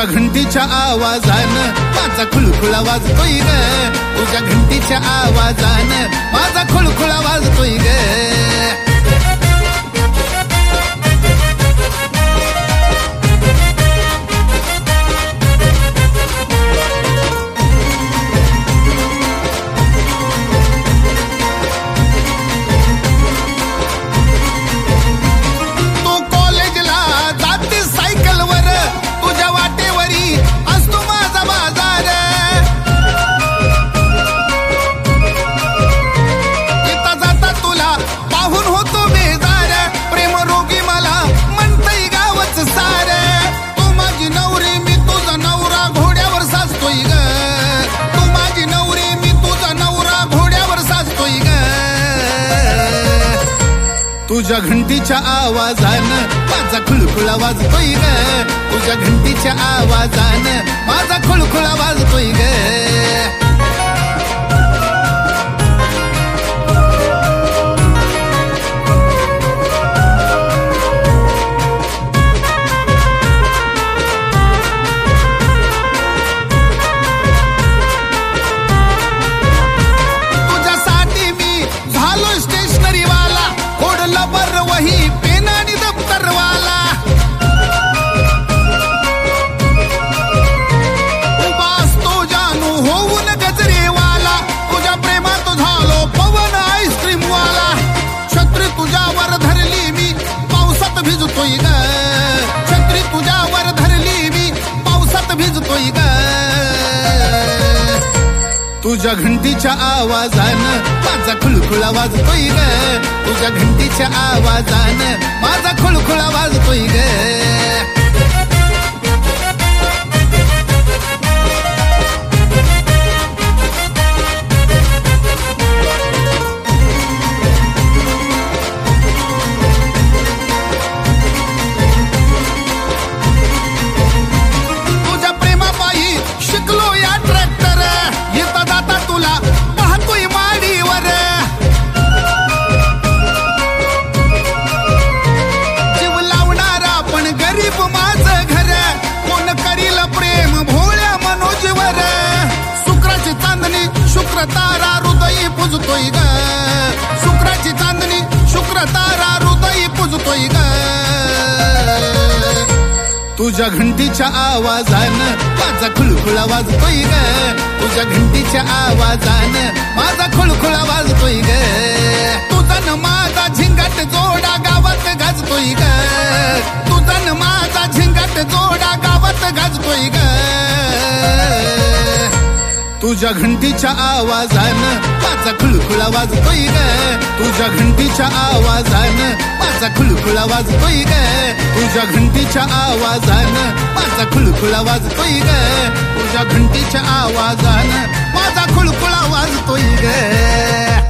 तुझ्या घंटीच्या आवाजानं माझा खुळखुळा वाजतोय ग, तुझ्या घंटीच्या आवाजानं माझा खुळखुळा वाजतोय ग. तुझ्या घंटीच्या आवाजानं माझा खुळखुळा वाजतोय ग, तुझ्या घंटीच्या आवाजानं माझा खुळखुळा वाजतोय ग. वही पेन आणि दप्तर वाला उभा असतो जानू होऊन गजरेवाला, तुझ्या प्रेमात झालो पवन आईस्क्रीम वाला. छत्री तुझ्यावर धरली मी पावसात भिजतोय ग, छत्री तुझ्यावर धरली मी पावसात भिजतोय ग. तुझ्या घंटीच्या आवाजानं माझा खुळखुळा वाजतोय ग, तुझ्या घंटीच्या आवाजानं माझा खुळखुळा वाजतोय ग. तुझ्या प्रेमापायी शिकलो या ट्रॅक्टर, येता जाता तुला पाहतोय माडीवर. जीव लावणारा पण गरीब माझं घर, कोण करील प्रेम भोळ्या मनोजीवर. शुक्राची चांदणी शुक्र तारा हृदयी पुजतोय ग, शुक्राची चांदणी शुक्र तारा हृदयी पुजतोय ग. तुझ्या घंटीच्या आवाजानं माझा खुळखुळा वाजतोय ग, तुझ्या घंटीच्या आवाजानं माझा खुळखुळा वाजतोय ग. तुझा न माझा झिंगाट जोडा गावात गाजतोय ग, तुझा न माझा झिंगाट जोडा गावात गाजतोय ग. तुझ्या घंटीच्या आवाजानं माझा खुळखुळा वाजतोय ग, तुझ्या घंटीच्या आवाजानं माझा खुळखुळा वाजतोय ग, तुझ्या घंटीच्या आवाजानं माझा खुळखुळा वाजतोय ग, तुझ्या घंटीच्या आवाजानं माझा खुळखुळा वाजतोय ग.